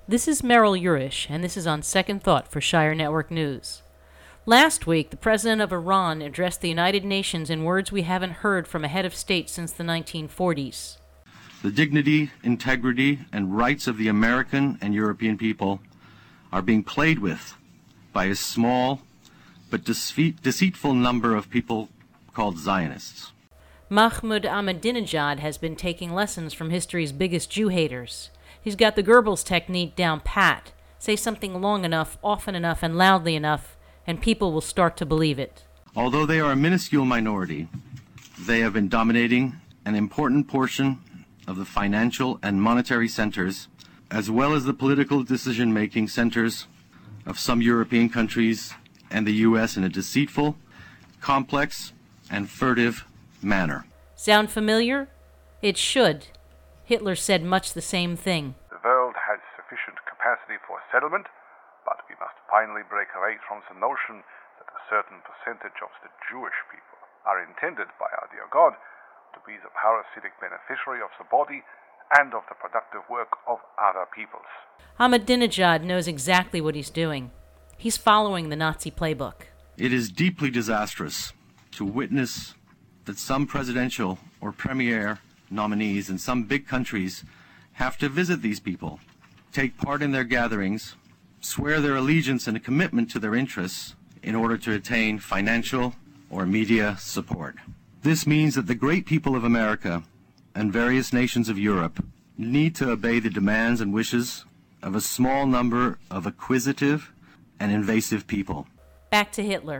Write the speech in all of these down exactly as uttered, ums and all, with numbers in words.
This is Merrill Urish, and this is On Second Thought for Shire Network News. Last week, the president of Iran addressed the United Nations in words we haven't heard from a head of state since the nineteen forties. The dignity, integrity, and rights of the American and European people are being played with by a small but deceit- deceitful number of people called Zionists. Mahmoud Ahmadinejad has been taking lessons from history's biggest Jew haters. He's got the Goebbels technique down pat. Say something long enough, often enough, and loudly enough, and people will start to believe it. Although they are a minuscule minority, they have been dominating an important portion of the financial and monetary centers, as well as the political decision-making centers of some European countries and the U S in a deceitful, complex, and furtive manner. Sound familiar? It should. Hitler said much the same thing. The world has sufficient capacity for settlement, but we must finally break away from the notion that a certain percentage of the Jewish people are intended by our dear God to be the parasitic beneficiary of the body and of the productive work of other peoples. Ahmadinejad knows exactly what he's doing. He's following the Nazi playbook. It is deeply disastrous to witness that some presidential or premier nominees in some big countries have to visit these people, take part in their gatherings, swear their allegiance and a commitment to their interests in order to attain financial or media support. This means that the great people of America and various nations of Europe need to obey the demands and wishes of a small number of acquisitive and invasive people. Back to Hitler.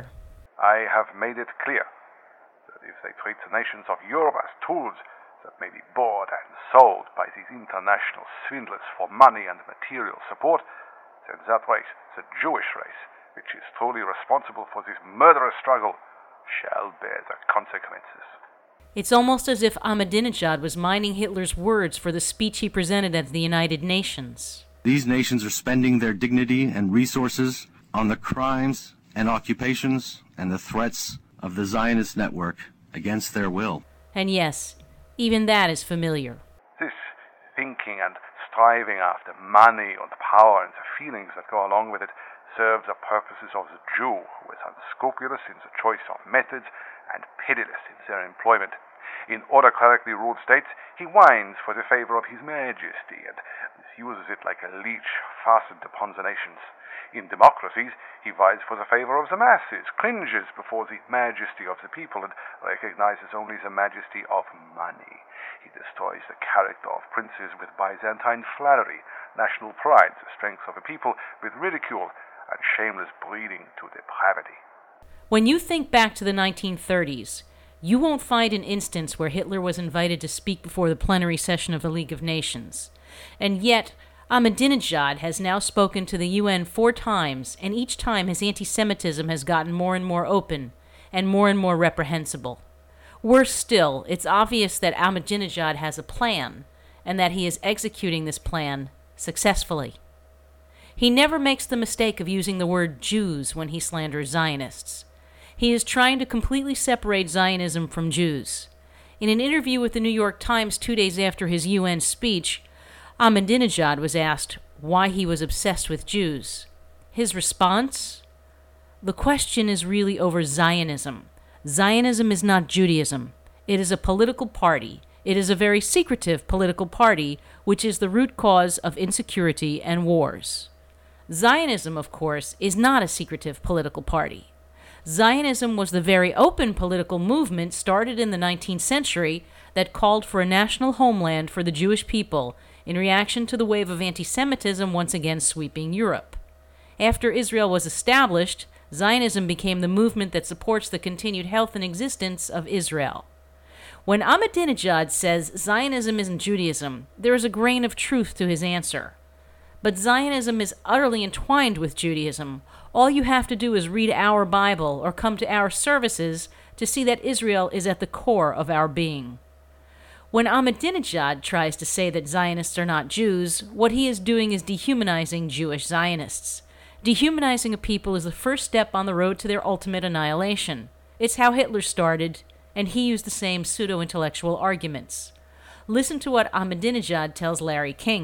I have made it clear that if they treat the nations of Europe as tools that may be bought and sold by these international swindlers for money and material support, then that race, the Jewish race, which is truly responsible for this murderous struggle, shall bear the consequences. It's almost as if Ahmadinejad was mining Hitler's words for the speech he presented at the United Nations. These nations are spending their dignity and resources on the crimes and occupations and the threats of the Zionist network against their will. And yes, even that is familiar. This thinking and striving after money and power and the feelings that go along with it serve the purposes of the Jew, who is unscrupulous in the choice of methods and pitiless in their employment. In autocratically ruled states, he whines for the favor of His Majesty and uses it like a leech fastened upon the nations. In democracies, he vies for the favor of the masses, cringes before the majesty of the people, and recognizes only the majesty of money. He destroys the character of princes with Byzantine flattery, national pride, the strength of a people with ridicule, and shameless breeding to depravity. When you think back to the nineteen thirties, you won't find an instance where Hitler was invited to speak before the plenary session of the League of Nations. And yet, Ahmadinejad has now spoken to the U N four times, and each time his anti-Semitism has gotten more and more open and more and more reprehensible. Worse still, it's obvious that Ahmadinejad has a plan, and that he is executing this plan successfully. He never makes the mistake of using the word Jews when he slanders Zionists. He is trying to completely separate Zionism from Jews. In an interview with the New York Times two days after his U N speech, Ahmadinejad was asked why he was obsessed with Jews. His response? The question is really over Zionism. Zionism is not Judaism. It is a political party. It is a very secretive political party, which is the root cause of insecurity and wars. Zionism, of course, is not a secretive political party. Zionism was the very open political movement started in the nineteenth century that called for a national homeland for the Jewish people in reaction to the wave of anti-Semitism once again sweeping Europe. After Israel was established, Zionism became the movement that supports the continued health and existence of Israel. When Ahmadinejad says Zionism isn't Judaism, there is a grain of truth to his answer. But Zionism is utterly entwined with Judaism. All you have to do is read our Bible or come to our services to see that Israel is at the core of our being. When Ahmadinejad tries to say that Zionists are not Jews, what he is doing is dehumanizing Jewish Zionists. Dehumanizing a people is the first step on the road to their ultimate annihilation. It's how Hitler started, and he used the same pseudo-intellectual arguments. Listen to what Ahmadinejad tells Larry King.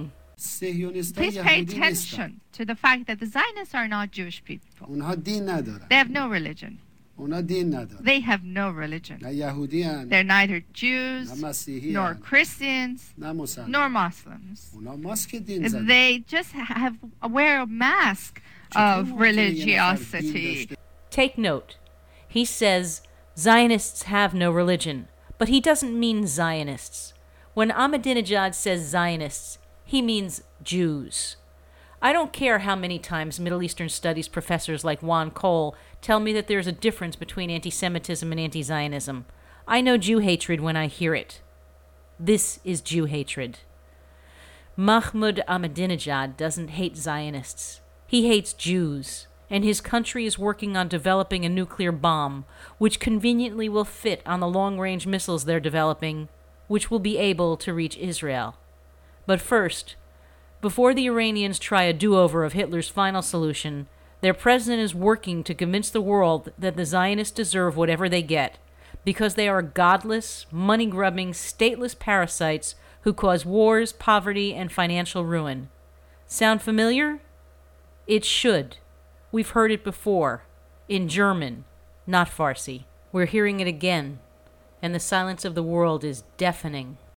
صهیونیست‌ها Please pay یهودی نیستن. attention to the fact that the Zionists are not Jewish people. اونها دین ندارن. They have no religion. اونها دین ندارن. They have no religion. نه یهودی هن. They're neither Jews نه مسیحی nor هن. Christians نه مسلمان. nor Muslims. اونها ماسک دین زدن. They just have wear a mask of religiosity. Take note. He says Zionists have no religion, but he doesn't mean Zionists. When Ahmadinejad says Zionists, he means Jews. I don't care how many times Middle Eastern studies professors like Juan Cole tell me that there's a difference between anti-Semitism and anti-Zionism. I know Jew hatred when I hear it. This is Jew hatred. Mahmoud Ahmadinejad doesn't hate Zionists. He hates Jews, and his country is working on developing a nuclear bomb, which conveniently will fit on the long-range missiles they're developing, which will be able to reach Israel. But first, before the Iranians try a do-over of Hitler's final solution, their president is working to convince the world that the Zionists deserve whatever they get, because they are godless, money-grubbing, stateless parasites who cause wars, poverty, and financial ruin. Sound familiar? It should. We've heard it before. In German, not Farsi. We're hearing it again, and the silence of the world is deafening.